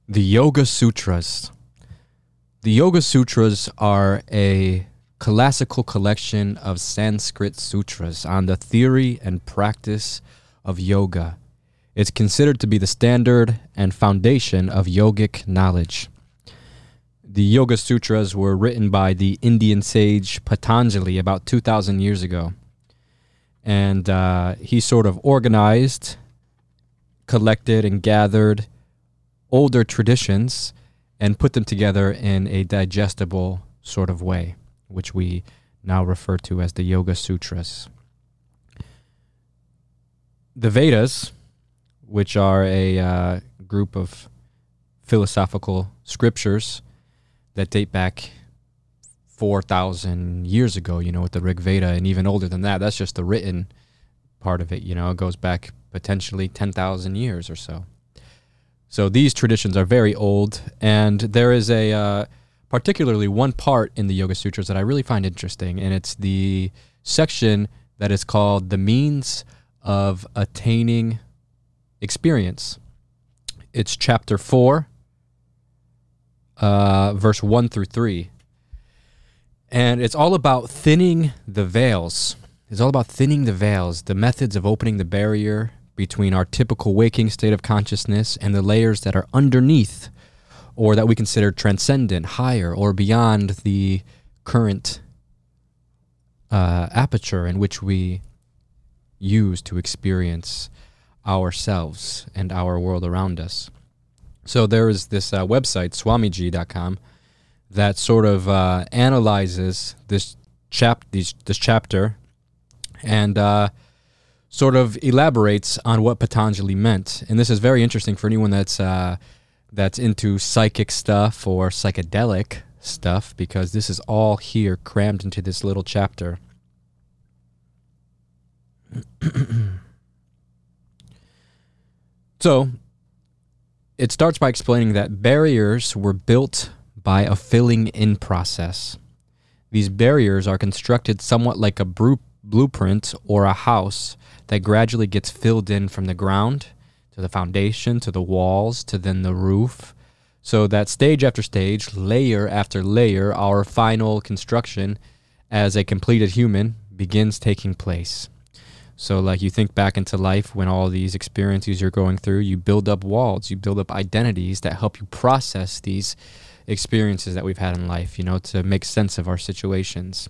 The Yoga Sutras. The Yoga Sutras are a classical collection of Sanskrit sutras on the theory and practice of yoga. It's considered to be the standard and foundation of yogic knowledge. The Yoga Sutras were written by the Indian sage Patanjali about 2,000 years ago. And he sort of organized, collected, and gathered older traditions and put them together in a digestible sort of way, which we now refer to as the Yoga Sutras. The Vedas, which are a group of philosophical scriptures that date back 4,000 years ago, with the Rig Veda, and even older than that. That's just the written part of it, it goes back potentially 10,000 years or so. So these traditions are very old, and there is particularly one part in the Yoga Sutras that I really find interesting, and it's the section that is called the means of attaining experience. It's chapter 4, verse 1 through 3. And it's all about thinning the veils. It's all about thinning the veils, the methods of opening the barrier between our typical waking state of consciousness and the layers that are underneath, or that we consider transcendent, higher, or beyond the current aperture in which we use to experience ourselves and our world around us. So there is this website, swamiji.com, that sort of analyzes this chapter and sort of elaborates on what Patanjali meant. And this is very interesting for anyone that's into psychic stuff or psychedelic stuff, because this is all here crammed into this little chapter. So it starts by explaining that barriers were built by a filling in process. These barriers are constructed somewhat like a blueprint or a house that gradually gets filled in from the ground to the foundation, to the walls, to then the roof. So that stage after stage, layer after layer, our final construction as a completed human begins taking place. So like you think back into life when all these experiences you're going through, you build up walls, you build up identities that help you process these experiences that we've had in life, to make sense of our situations.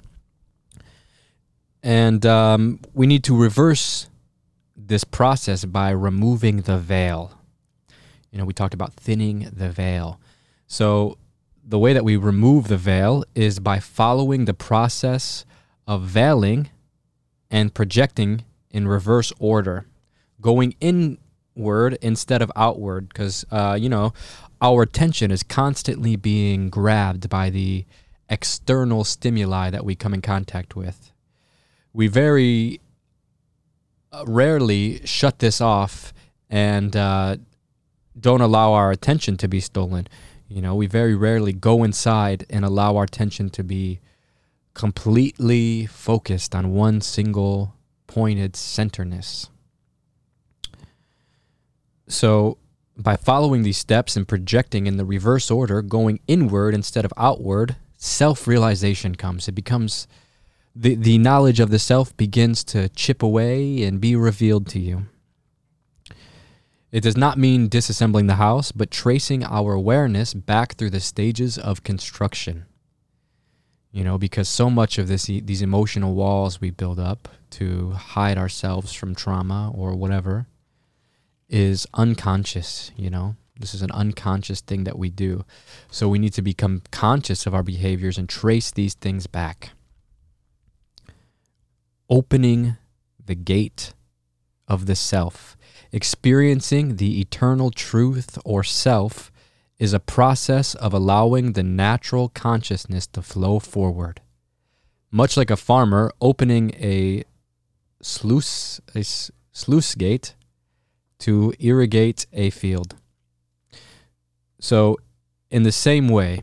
And we need to reverse this process by removing the veil. We talked about thinning the veil. So the way that we remove the veil is by following the process of veiling and projecting in reverse order, going inward instead of outward, because, our attention is constantly being grabbed by the external stimuli that we come in contact with. We very rarely shut this off and don't allow our attention to be stolen. We very rarely go inside and allow our attention to be completely focused on one single pointed centerness. So by following these steps and projecting in the reverse order, going inward instead of outward, self-realization comes. It becomes the knowledge of the self begins to chip away and be revealed to you. It does not mean disassembling the house, but tracing our awareness back through the stages of construction. Because so much of these emotional walls we build up to hide ourselves from trauma or whatever is unconscious, This is an unconscious thing that we do. So we need to become conscious of our behaviors and trace these things back. Opening the gate of the self, experiencing the eternal truth or self, is a process of allowing the natural consciousness to flow forward. Much like a farmer opening a sluice gate to irrigate a field. So, in the same way,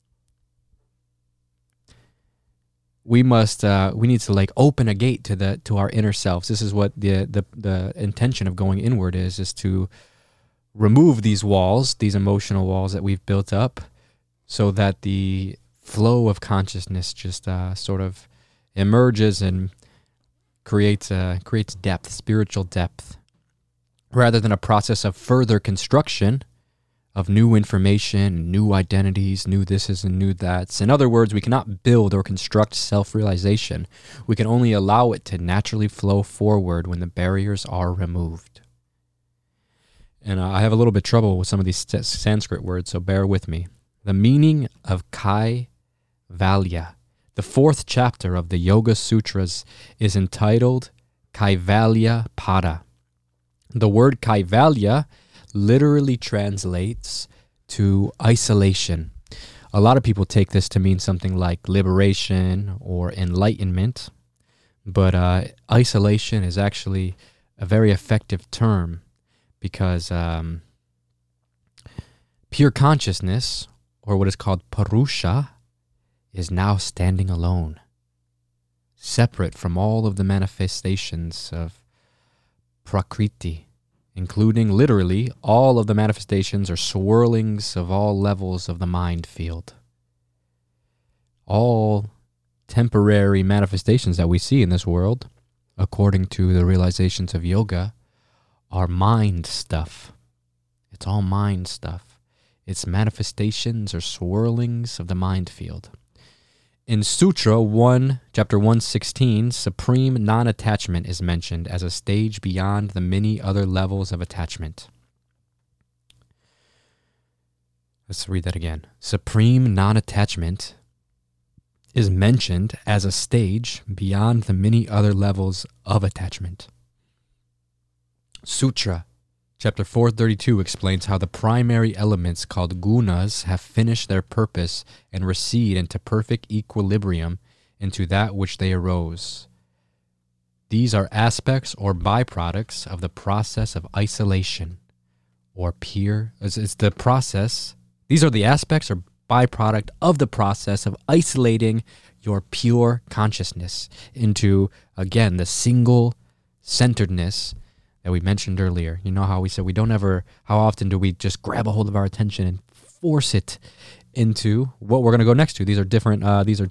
we need to open a gate to our inner selves. This is what the intention of going inward is to remove these walls, these emotional walls that we've built up, so that the flow of consciousness just sort of emerges and creates depth, spiritual depth, rather than a process of further construction of new information, new identities, new thises and new that's. In other words, we cannot build or construct self-realization. We can only allow it to naturally flow forward when the barriers are removed. And I have a little bit of trouble with some of these Sanskrit words, so bear with me. The meaning of Kaivalya, the 4th chapter of the Yoga Sutras, is entitled Kaivalya Pada. The word Kaivalya literally translates to isolation. A lot of people take this to mean something like liberation or enlightenment, but isolation is actually a very effective term because pure consciousness, or what is called Purusha, is now standing alone, separate from all of the manifestations of Prakriti, including literally all of the manifestations or swirlings of all levels of the mind field. All temporary manifestations that we see in this world, according to the realizations of yoga, are mind stuff. It's all mind stuff. It's manifestations or swirlings of the mind field. In Sutra 1, chapter 116, supreme non-attachment is mentioned as a stage beyond the many other levels of attachment. Let's read that again. Supreme non-attachment is mentioned as a stage beyond the many other levels of attachment. Sutra Chapter 432 explains how the primary elements called gunas have finished their purpose and recede into perfect equilibrium into that which they arose. These are aspects or byproducts of the process of isolation, or pure. It's the process. These are the aspects or byproduct of the process of isolating your pure consciousness into, again, the single centeredness that we mentioned earlier. You know how we said how often do we just grab a hold of our attention and force it into what we're going to go next to? These are different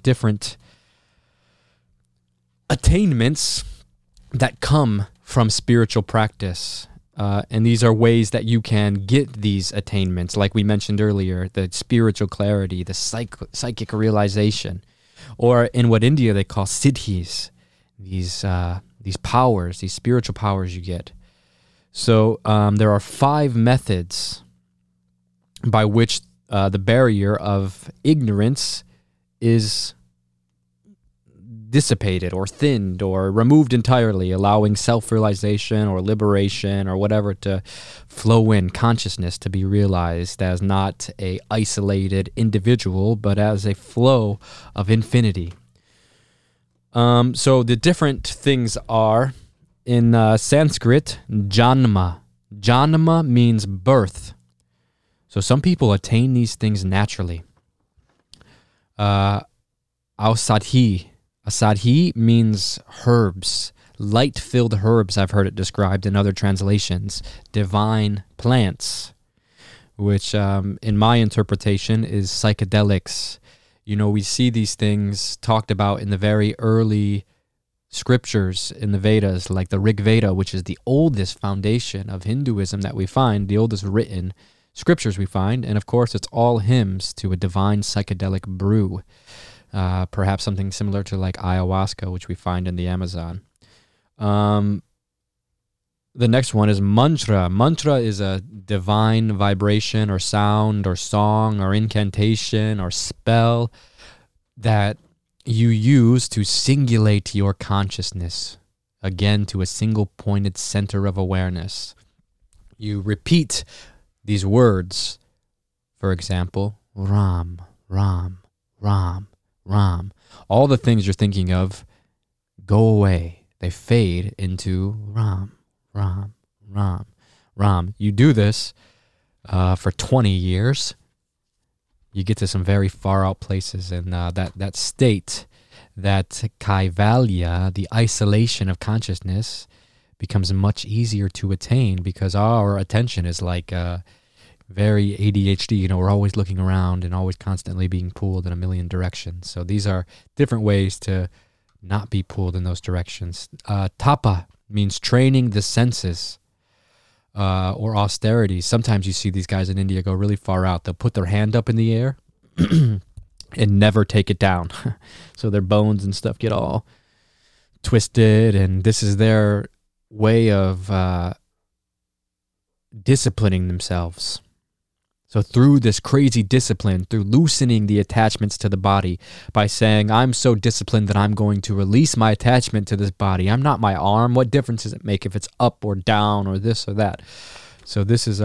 attainments that come from spiritual practice. And these are ways that you can get these attainments, like we mentioned earlier, the spiritual clarity, the psychic realization, or in what India they call siddhis, these powers, these spiritual powers you get. So there are 5 methods by which the barrier of ignorance is dissipated or thinned or removed entirely, allowing self-realization or liberation or whatever to flow in, consciousness to be realized as not a isolated individual, but as a flow of infinity. So the different things are, in Sanskrit, janma. Janma means birth. So some people attain these things naturally. Ausadhi. Asadhi means herbs, light-filled herbs, I've heard it described in other translations. Divine plants, which in my interpretation is psychedelics. You know, we see these things talked about in the very early scriptures in the Vedas, like the Rig Veda, which is the oldest foundation of Hinduism that we find, the oldest written scriptures we find. And of course, it's all hymns to a divine psychedelic brew. Perhaps something similar to like ayahuasca, which we find in the Amazon. The next one is mantra. Mantra is a divine vibration or sound or song or incantation or spell that you use to singulate your consciousness, again, to a single pointed center of awareness. You repeat these words, for example, Ram, Ram, Ram, Ram. All the things you're thinking of go away. They fade into Ram, Ram, Ram, Ram. You do this for 20 years. You get to some very far out places, and that state, that kaivalya, the isolation of consciousness, becomes much easier to attain because our attention is like very ADHD. You know, we're always looking around and always constantly being pulled in a million directions. So these are different ways to not be pulled in those directions. Tapa means training the senses or austerity. Sometimes you see these guys in India go really far out. They'll put their hand up in the air and never take it down. So their bones and stuff get all twisted, and this is their way of disciplining themselves. So through this crazy discipline, through loosening the attachments to the body by saying, I'm so disciplined that I'm going to release my attachment to this body. I'm not my arm. What difference does it make if it's up or down or this or that? So this is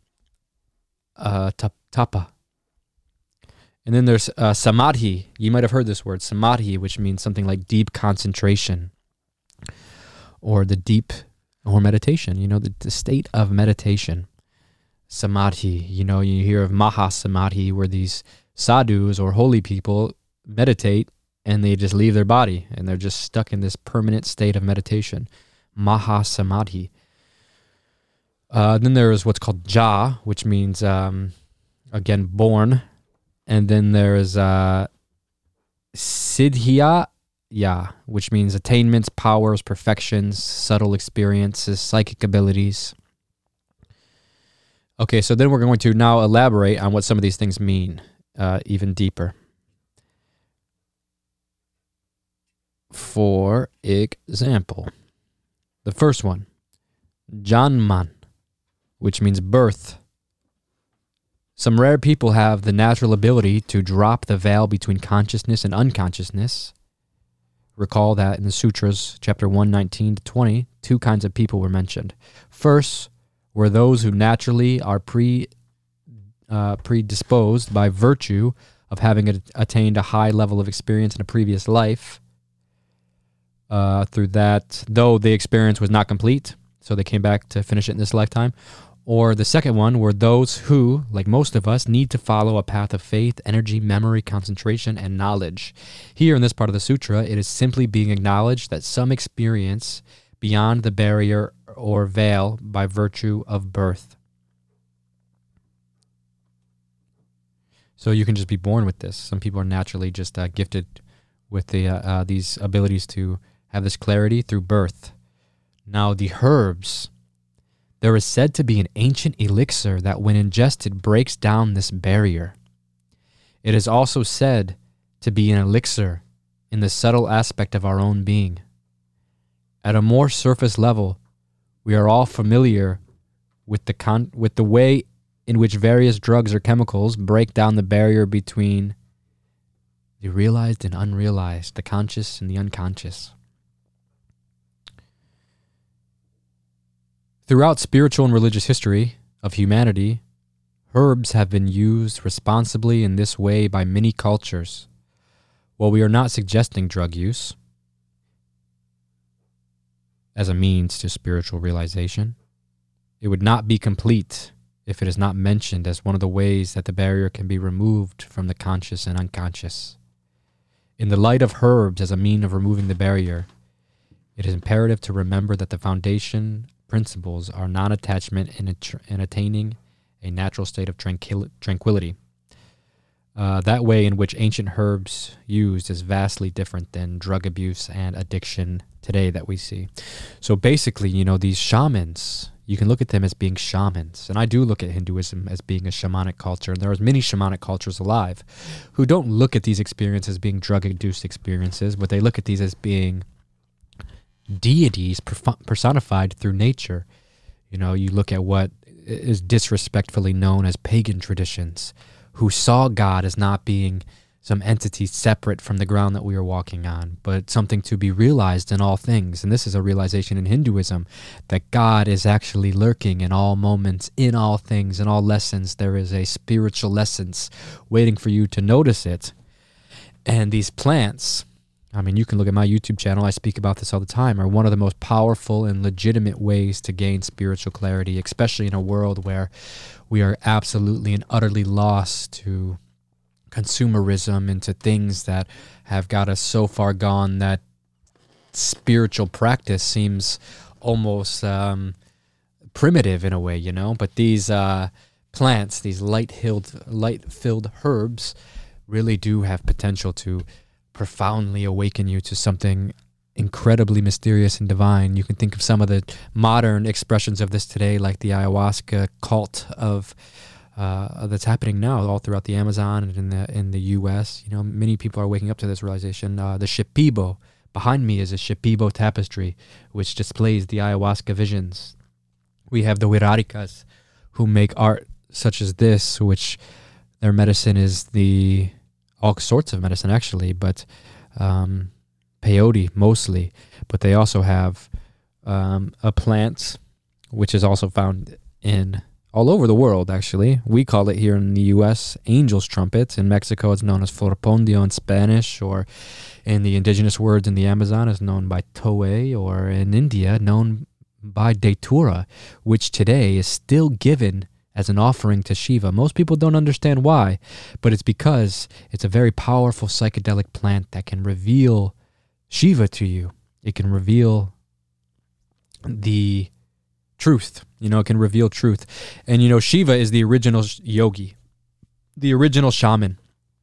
tapa. And then there's samadhi. You might have heard this word, samadhi, which means something like deep concentration or meditation, you know, the state of meditation. Samadhi, you know, you hear of Mahasamadhi, where these sadhus or holy people meditate and they just leave their body and they're just stuck in this permanent state of meditation. Mahasamadhi. Then there is what's called Ja, which means, again, born. And then there is Siddhya, which means attainments, powers, perfections, subtle experiences, psychic abilities. Okay, so then we're going to now elaborate on what some of these things mean even deeper. For example, the first one, Janman, which means birth. Some rare people have the natural ability to drop the veil between consciousness and unconsciousness. Recall that in the sutras, chapter 119 to 20, two kinds of people were mentioned. First, were those who naturally are predisposed by virtue of having attained a high level of experience in a previous life. Through that, though the experience was not complete, so they came back to finish it in this lifetime. Or the second one were those who, like most of us, need to follow a path of faith, energy, memory, concentration, and knowledge. Here in this part of the sutra, it is simply being acknowledged that some experience beyond the barrier or veil by virtue of birth. So you can just be born with this. Some people are naturally just gifted with these abilities to have this clarity through birth. Now the herbs, there is said to be an ancient elixir that when ingested breaks down this barrier. It is also said to be an elixir in the subtle aspect of our own being. At a more surface level, we are all familiar with the way in which various drugs or chemicals break down the barrier between the realized and unrealized, the conscious and the unconscious. Throughout spiritual and religious history of humanity, herbs have been used responsibly in this way by many cultures. While we are not suggesting drug use as a means to spiritual realization, it would not be complete if it is not mentioned as one of the ways that the barrier can be removed from the conscious and unconscious. In the light of herbs as a mean of removing the barrier, it is imperative to remember that the foundation principles are non-attachment and attaining a natural state of tranquility. That way in which ancient herbs used is vastly different than drug abuse and addiction today that we see. So basically, you know, these shamans, you can look at them as being shamans. And I do look at Hinduism as being a shamanic culture. And there are many shamanic cultures alive who don't look at these experiences as being drug-induced experiences, but they look at these as being deities personified through nature. You know, you look at what is disrespectfully known as pagan traditions, who saw God as not being some entity separate from the ground that we are walking on, but something to be realized in all things. And this is a realization in Hinduism, that God is actually lurking in all moments, in all things, in all lessons. There is a spiritual essence waiting for you to notice it. And these plants, I mean, you can look at my YouTube channel, I speak about this all the time, are one of the most powerful and legitimate ways to gain spiritual clarity, especially in a world where we are absolutely and utterly lost to consumerism, into things that have got us so far gone that spiritual practice seems almost primitive in a way, you know. But these plants, these light-filled herbs, really do have potential to profoundly awaken you to something incredibly mysterious and divine. You can think of some of the modern expressions of this today, like the ayahuasca cult of that's happening now all throughout the Amazon and in the U.S. You know, many people are waking up to this realization. The Shipibo behind me is a Shipibo tapestry, which displays the ayahuasca visions. We have the Wirarikas, who make art such as this, which their medicine is all sorts of medicine actually, but peyote mostly. But they also have a plant which is also found in all over the world actually. We call it here in the U.S. angel's trumpet. In Mexico it's known as florpondio in Spanish, or in the indigenous words in the Amazon is known by toe, or in India known by datura, which today is still given as an offering to Shiva. Most people don't understand why, but it's because it's a very powerful psychedelic plant that can reveal Shiva to you. It can reveal the truth. You know, it can reveal truth. And, you know, Shiva is the original yogi, the original shaman.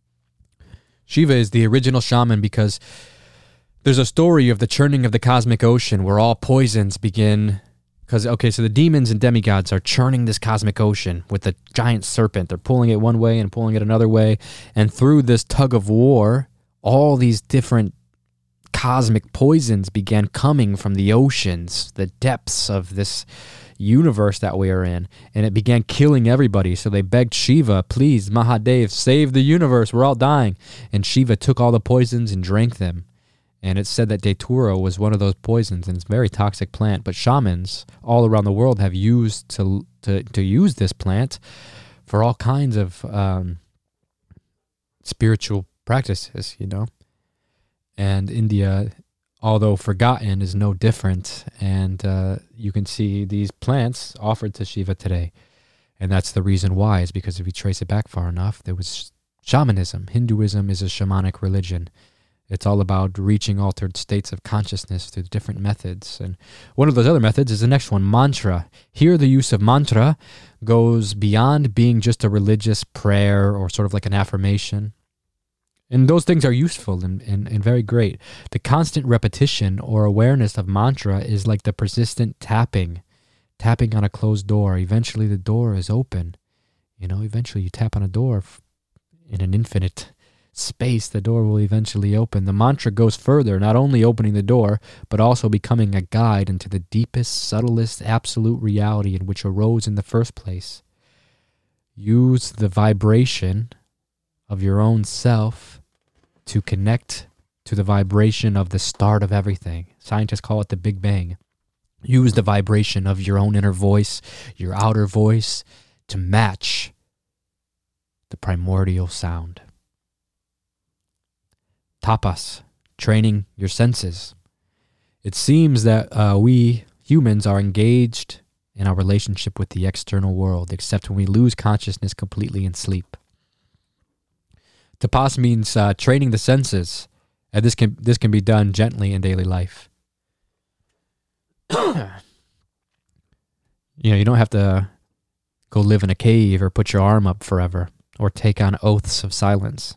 Shiva is the original shaman because there's a story of the churning of the cosmic ocean where all poisons begin. Because, okay, so the demons and demigods are churning this cosmic ocean with a giant serpent. They're pulling it one way and pulling it another way. And through this tug of war, all these different cosmic poisons began coming from the oceans, the depths of this universe that we are in. And it began killing everybody. So they begged Shiva, please, Mahadev, save the universe. We're all dying. And Shiva took all the poisons and drank them. And it's said that Datura was one of those poisons, and it's a very toxic plant. But shamans all around the world have used to use this plant for all kinds of spiritual practices, you know. And India, although forgotten, is no different. And you can see these plants offered to Shiva today. And that's the reason why, is because if you trace it back far enough, there was shamanism. Hinduism is a shamanic religion. It's all about reaching altered states of consciousness through different methods. And one of those other methods is the next one, mantra. Here, the use of mantra goes beyond being just a religious prayer or sort of like an affirmation. And those things are useful and very great. The constant repetition or awareness of mantra is like the persistent tapping on a closed door. Eventually, the door is open. You know, eventually you tap on a door in an infinite space, the door will eventually open. The mantra goes further, not only opening the door, but also becoming a guide into the deepest, subtlest, absolute reality in which arose in the first place. Use the vibration of your own self to connect to the vibration of the start of everything. Scientists call it the Big Bang. Use the vibration of your own inner voice, your outer voice, to match the primordial sound. Tapas, training your senses. It seems that we humans are engaged in our relationship with the external world, except when we lose consciousness completely in sleep. Tapas means training the senses, and this can be done gently in daily life. You know, you don't have to go live in a cave or put your arm up forever or take on oaths of silence.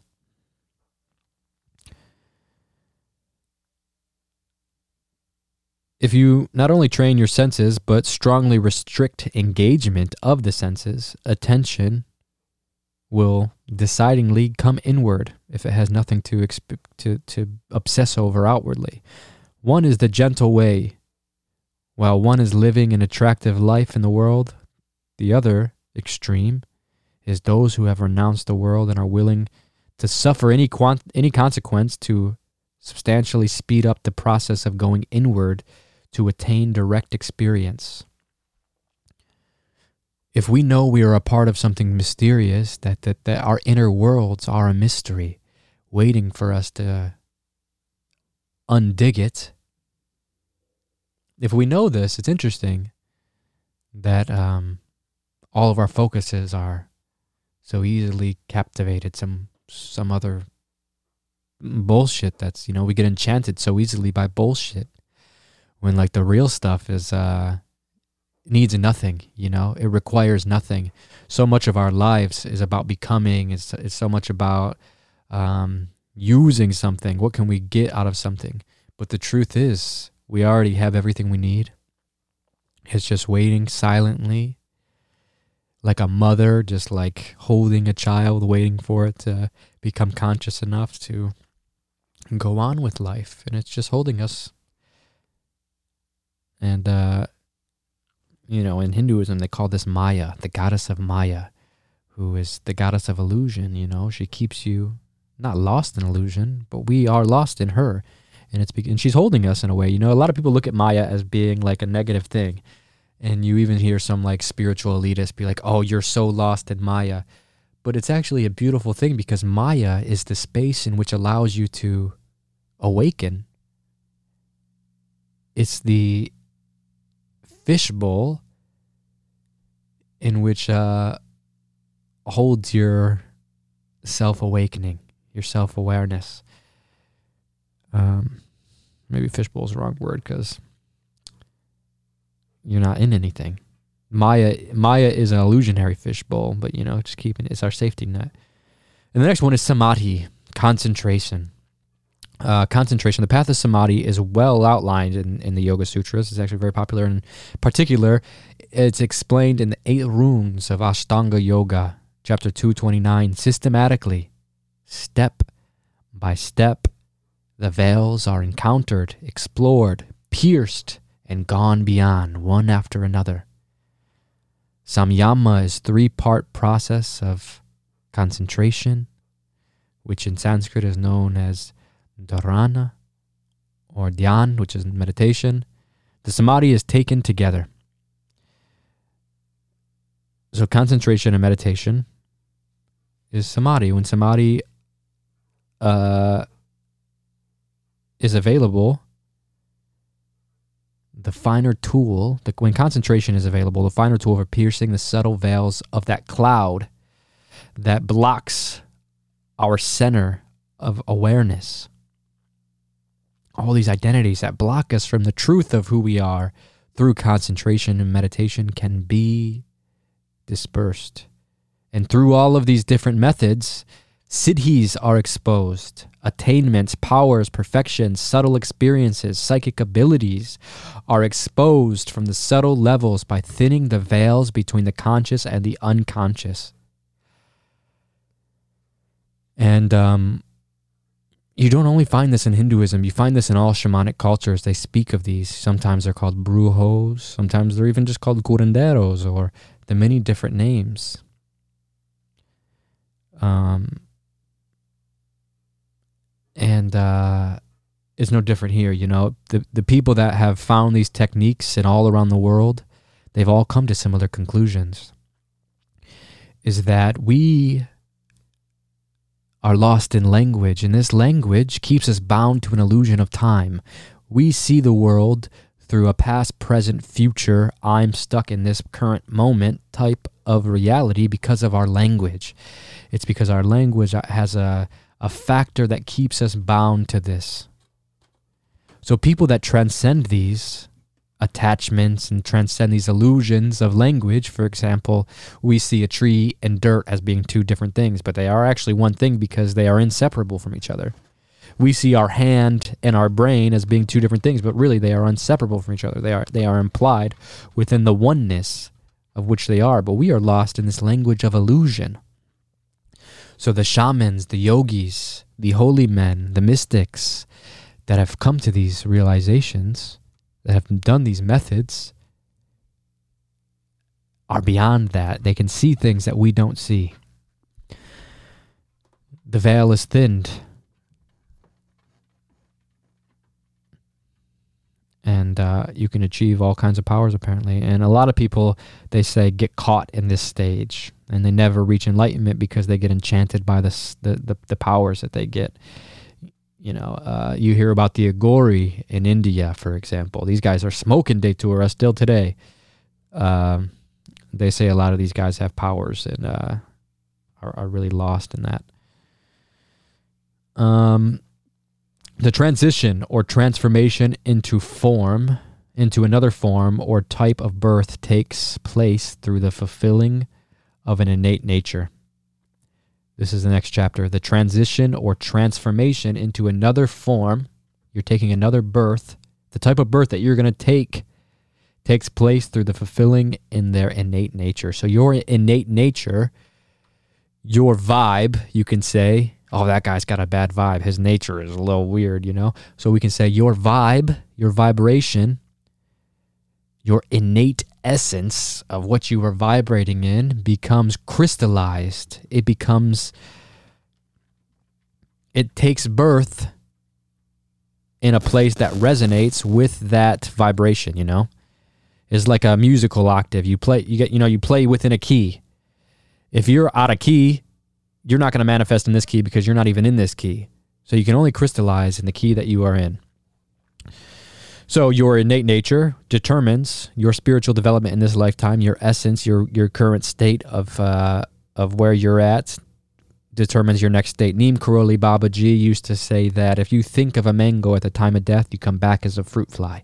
If you not only train your senses, but strongly restrict engagement of the senses, attention will decidingly come inward if it has nothing to obsess over outwardly. One is the gentle way. While one is living an attractive life in the world, the other extreme is those who have renounced the world and are willing to suffer any consequence to substantially speed up the process of going inward to attain direct experience. If we know we are a part of something mysterious, that our inner worlds are a mystery, waiting for us to undig it, if we know this, it's interesting that all of our focuses are so easily captivated. Some other bullshit that's, you know, we get enchanted so easily by bullshit. when like the real stuff is needs nothing, you know, it requires nothing. So much of our lives is about becoming. It's so much about using something. What can we get out of something? But the truth is, we already have everything we need. It's just waiting silently, like a mother, just like holding a child, waiting for it to become conscious enough to go on with life. And it's just holding us. And, you know, in Hinduism, they call this Maya, the goddess of Maya, who is the goddess of illusion. You know, she keeps you not lost in illusion, but we are lost in her. And she's holding us in a way. You know, a lot of people look at Maya as being like a negative thing. And you even hear some like spiritual elitists be like, oh, you're so lost in Maya. But it's actually a beautiful thing, because Maya is the space in which allows you to awaken. It's the fishbowl in which holds your self-awakening, your self-awareness. Maybe fishbowl is the wrong word, because you're not in anything. Maya is an illusionary fishbowl, but you know, just keeping it's our safety net. And the next one is samadhi, concentration. Concentration. The path of samadhi is well outlined in the Yoga Sutras. It's actually very popular. In particular, it's explained in the 8 runes of Ashtanga Yoga, chapter 229. Systematically, step by step, the veils are encountered, explored, pierced, and gone beyond, one after another. Samyama is 3-part process of concentration, which in Sanskrit is known as dharana or dhyan, which is meditation. The samadhi is taken together. So concentration and meditation is samadhi. When samadhi is available, the finer tool, when concentration is available, the finer tool for piercing the subtle veils of that cloud that blocks our center of awareness. All these identities that block us from the truth of who we are through concentration and meditation can be dispersed. And through all of these different methods, siddhis are exposed. Attainments, powers, perfections, subtle experiences, psychic abilities are exposed from the subtle levels by thinning the veils between the conscious and the unconscious. And you don't only find this in Hinduism, you find this in all shamanic cultures. They speak of these. Sometimes they're called brujos, sometimes they're even just called curanderos, or the many different names. It's no different here, you know. The people that have found these techniques and all around the world, they've all come to similar conclusions. Is that we are lost in language, and this language keeps us bound to an illusion of time. We see the world through a past, present, future, I'm stuck in this current moment type of reality because of our language. It's because our language has a factor that keeps us bound to this. So people that transcend these attachments and transcend these illusions of language, for example, we see a tree and dirt as being 2 different things, but they are actually one thing because they are inseparable from each other. We see our hand and our brain as being 2 different things, but really they are inseparable from each other. They are implied within the oneness of which they are, but we are lost in this language of illusion. So the shamans, the yogis, the holy men, the mystics that have come to these realizations, that have done these methods, are beyond that. They can see things that we don't see. The veil is thinned. And you can achieve all kinds of powers, apparently. And a lot of people, they say, get caught in this stage. And they never reach enlightenment because they get enchanted by the powers that they get. You know, you hear about the Aghori in India, for example. These guys are smoking Datura still today. They say a lot of these guys have powers and are really lost in that. The transition or transformation into form into another form or type of birth takes place through the fulfilling of an innate nature. This is the next chapter. The transition or transformation into another form, you're taking another birth, the type of birth that you're going to take takes place through the fulfilling in their innate nature. So your innate nature, your vibe, you can say, oh, that guy's got a bad vibe. His nature is a little weird, you know? So we can say your vibe, your vibration, your innate essence of what you are vibrating in becomes crystallized. It takes birth in a place that resonates with that vibration, you know? It's like a musical octave. You play within a key. If you're out of key, you're not going to manifest in this key because you're not even in this key. So you can only crystallize in the key that you are in. So your innate nature determines your spiritual development in this lifetime, your essence, your current state of where you're at determines your next state. Neem Karoli Babaji used to say that if you think of a mango at the time of death, you come back as a fruit fly.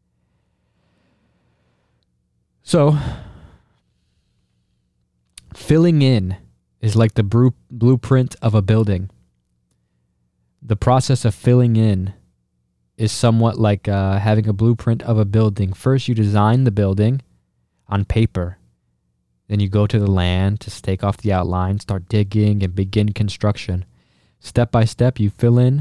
So, filling in is like the blueprint of a building. The process of filling in is somewhat like having a blueprint of a building. First, you design the building on paper. Then you go to the land to stake off the outline, start digging, and begin construction. Step by step, you fill in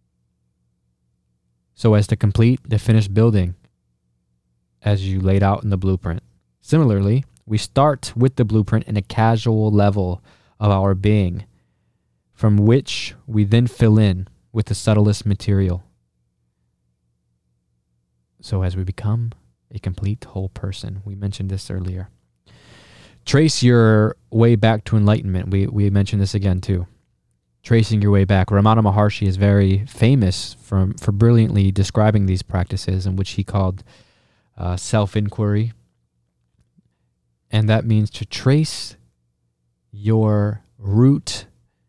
so as to complete the finished building as you laid out in the blueprint. Similarly, we start with the blueprint in a casual level of our being, from which we then fill in with the subtlest material. So as we become a complete whole person, we mentioned this earlier. Trace your way back to enlightenment. We mentioned this again too. Tracing your way back. Ramana Maharshi is very famous for brilliantly describing these practices, in which he called self-inquiry. And that means to trace your root.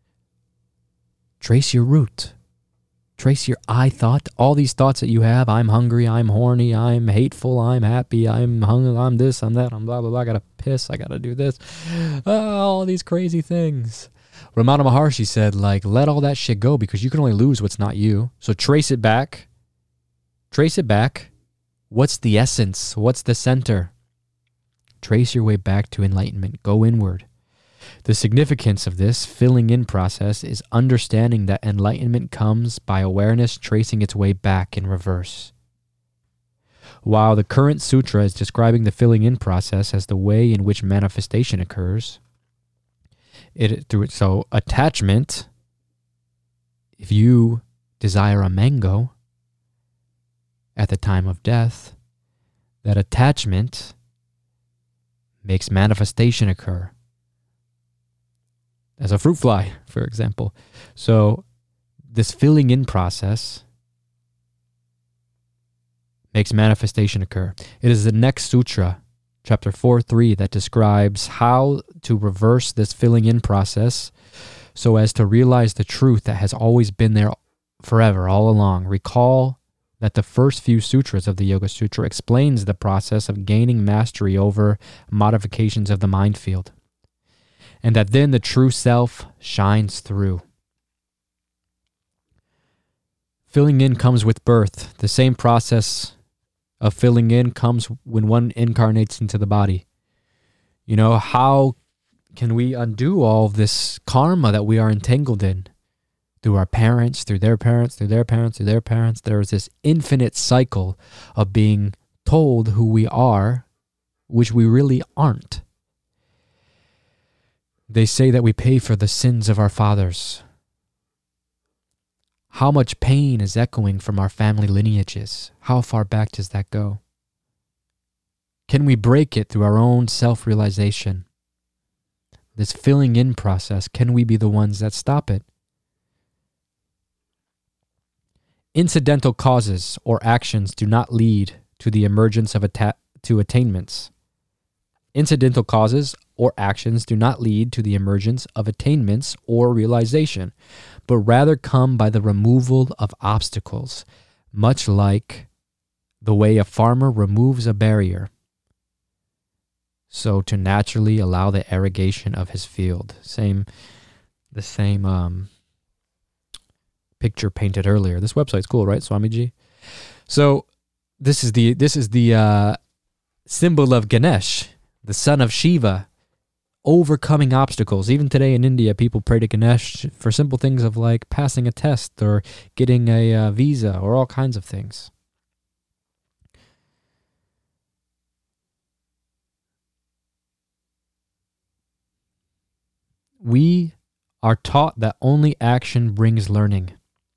Trace your root. Trace your I thought. All these thoughts that you have. I'm hungry. I'm horny. I'm hateful. I'm happy. I'm hungry. I'm this. I'm that. I'm blah, blah, blah. I got to piss. I got to do this. All these crazy things. Ramana Maharshi said, let all that shit go because you can only lose what's not you. So trace it back. Trace it back. What's the essence? What's the center? Trace your way back to enlightenment. Go inward. The significance of this filling in process is understanding that enlightenment comes by awareness tracing its way back in reverse. While the current sutra is describing the filling in process as the way in which manifestation occurs, so attachment, if you desire a mango at the time of death, that attachment makes manifestation occur. As a fruit fly, for example. So this filling in process makes manifestation occur. It is the next sutra, chapter 4.3, that describes how to reverse this filling in process so as to realize the truth that has always been there forever, all along. Recall that the first few sutras of the Yoga Sutra explains the process of gaining mastery over modifications of the mind field, and that then the true self shines through. Filling in comes with birth. The same process of filling in comes when one incarnates into the body. You know, how can we undo all of this karma that we are entangled in? Through our parents, through their parents, through their parents, through their parents. There is this infinite cycle of being told who we are, which we really aren't. They say that we pay for the sins of our fathers. How much pain is echoing from our family lineages? How far back does that go? Can we break it through our own self-realization? This filling in process, can we be the ones that stop it? Incidental causes or actions do not lead to the emergence of attainments. Incidental causes or actions do not lead to the emergence of attainments or realization, but rather come by the removal of obstacles, much like the way a farmer removes a barrier, so to naturally allow the irrigation of his field. The same picture painted earlier. This website's cool, right, Swamiji? So this is the symbol of Ganesh, the son of Shiva, overcoming obstacles. Even today in India, people pray to Ganesh for simple things of like passing a test or getting a visa or all kinds of things. We are taught that only action brings learning.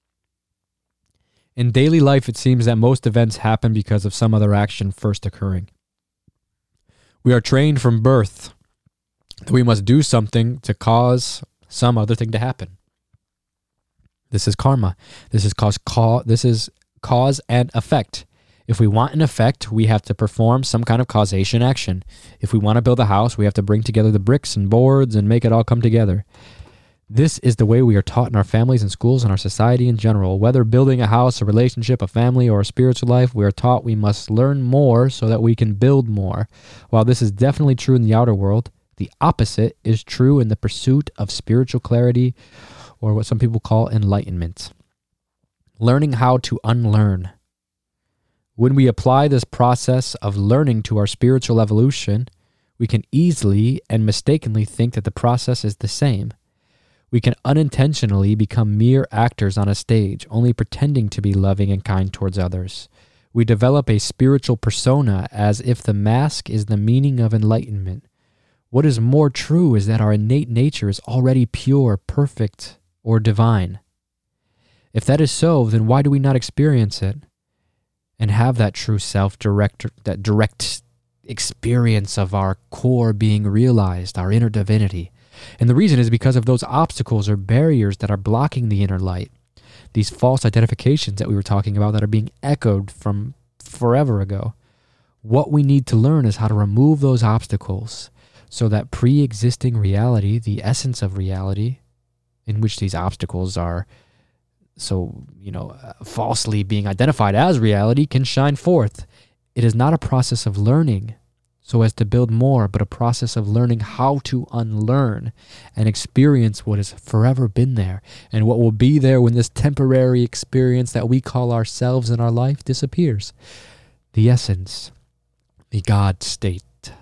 In daily life, it seems that most events happen because of some other action first occurring. We are trained from birth that we must do something to cause some other thing to happen. This is karma. This is cause and effect. If we want an effect, we have to perform some kind of causation action. If we want to build a house, we have to bring together the bricks and boards and make it all come together. This is the way we are taught in our families and schools and our society in general. Whether building a house, a relationship, a family, or a spiritual life, we are taught we must learn more so that we can build more. While this is definitely true in the outer world, the opposite is true in the pursuit of spiritual clarity, or what some people call enlightenment. Learning how to unlearn. When we apply this process of learning to our spiritual evolution, we can easily and mistakenly think that the process is the same. We can unintentionally become mere actors on a stage, only pretending to be loving and kind towards others. We develop a spiritual persona as if the mask is the meaning of enlightenment. What is more true is that our innate nature is already pure, perfect, or divine. If that is so, then why do we not experience it and have that true self, that direct experience of our core being realized, our inner divinity? And the reason is because of those obstacles or barriers that are blocking the inner light. These false identifications that we were talking about that are being echoed from forever ago. What we need to learn is how to remove those obstacles so that pre-existing reality, the essence of reality, in which these obstacles are falsely being identified as reality, can shine forth. It is not a process of learning so as to build more, but a process of learning how to unlearn and experience what has forever been there and what will be there when this temporary experience that we call ourselves in our life disappears. The essence, the God state.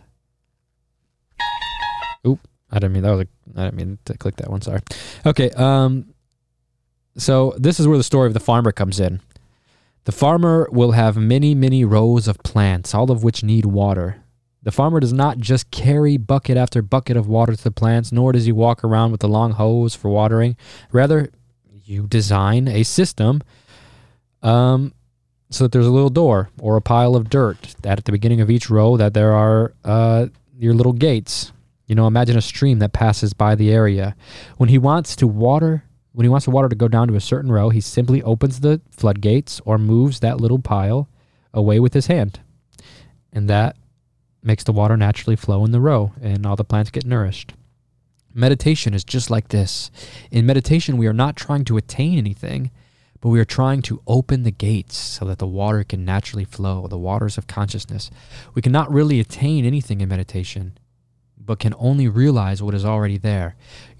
Oop, I didn't mean to click that one, sorry. Okay, so this is where the story of the farmer comes in. The farmer will have many, many rows of plants, all of which need water. The farmer does not just carry bucket after bucket of water to the plants, nor does he walk around with a long hose for watering. Rather, you design a system so that there's a little door or a pile of dirt that at the beginning of each row that there are your little gates. Imagine a stream that passes by the area. When he wants the water to go down to a certain row, he simply opens the floodgates or moves that little pile away with his hand. And that makes the water naturally flow in the row, and all the plants get nourished. Meditation is just like this. In meditation, we are not trying to attain anything, but we are trying to open the gates so that the water can naturally flow, the waters of consciousness. We cannot really attain anything in meditation, but can only realize what is already there.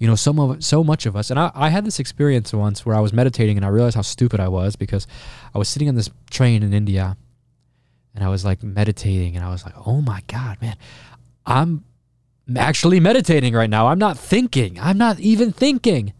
So much of us, and I had this experience once where I was meditating and I realized how stupid I was because I was sitting on this train in India and I was like meditating and I was like, oh my God, man, I'm actually meditating right now. I'm not thinking. I'm not even thinking.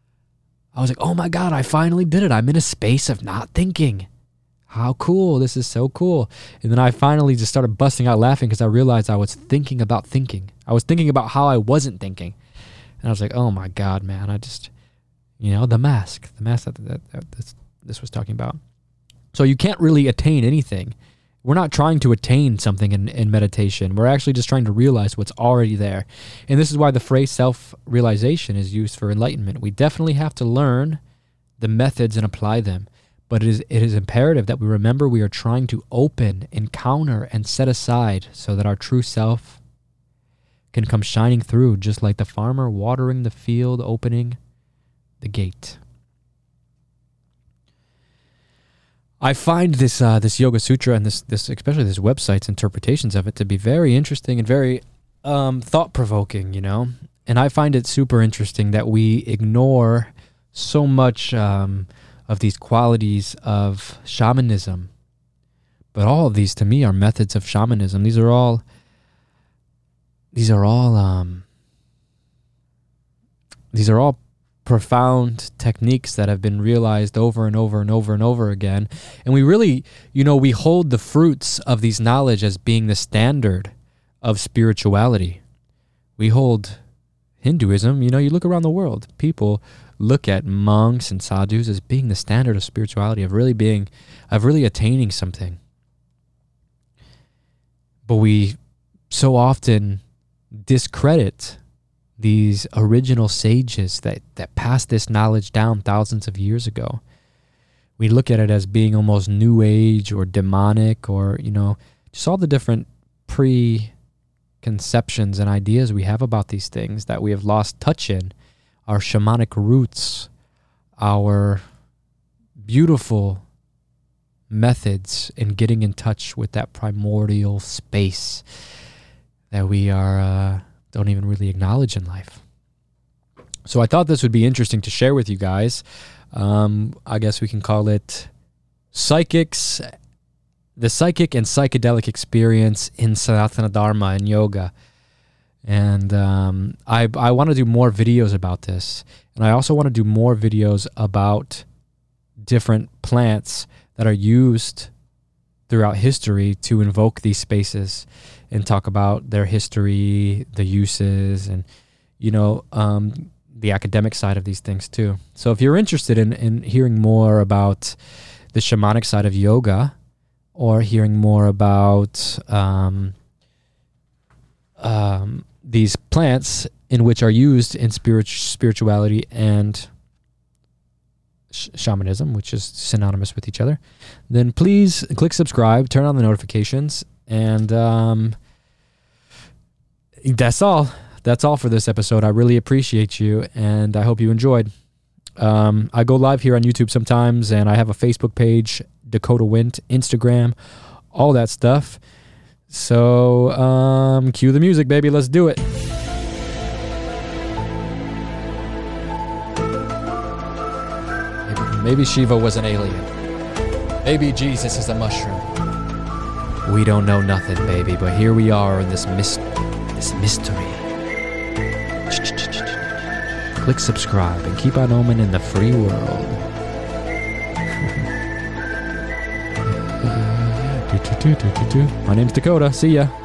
I was like, oh my God, I finally did it. I'm in a space of not thinking. How cool. This is so cool. And then I finally just started busting out laughing because I realized I was thinking about thinking. I was thinking about how I wasn't thinking. And I was like, oh my God, man, I just, the mask that this was talking about. So you can't really attain anything. We're not trying to attain something in meditation. We're actually just trying to realize what's already there. And this is why the phrase self-realization is used for enlightenment. We definitely have to learn the methods and apply them. But it is imperative that we remember we are trying to open, encounter, and set aside so that our true self can come shining through, just like the farmer watering the field, opening the gate. I find this this Yoga Sutra and this especially this website's interpretations of it to be very interesting and very thought-provoking, you know? And I find it super interesting that we ignore so much of these qualities of shamanism. But all of these, to me, are methods of shamanism. These are all profound techniques that have been realized over and over and over and over again. And we really, we hold the fruits of these knowledge as being the standard of spirituality. We hold Hinduism, you look around the world, people look at monks and sadhus as being the standard of spirituality, of really attaining something. But we so often discredit these original sages that passed this knowledge down thousands of years ago. We look at it as being almost new age or demonic, or, just all the different preconceptions and ideas we have about these things that we have lost touch in. Our shamanic roots, our beautiful methods in getting in touch with that primordial space that we don't even really acknowledge in life. So I thought this would be interesting to share with you guys. I guess we can call it the psychic and psychedelic experience in Sanatana Dharma and yoga. And I want to do more videos about this. And I also want to do more videos about different plants that are used throughout history to invoke these spaces and talk about their history, the uses, and, the academic side of these things too. So if you're interested in hearing more about the shamanic side of yoga, or hearing more about these plants in which are used in spirituality and shamanism, which is synonymous with each other, then please click subscribe, turn on the notifications, and that's all. That's all for this episode. I really appreciate you, and I hope you enjoyed. I go live here on YouTube sometimes, and I have a Facebook page, Dakota Wint, Instagram, all that stuff. So, cue the music, baby. Let's do it. Maybe Shiva was an alien. Maybe Jesus is a mushroom. We don't know nothing, baby, but here we are in this mystery. Click subscribe and keep on oming in the free world. My name's Dakota. See ya.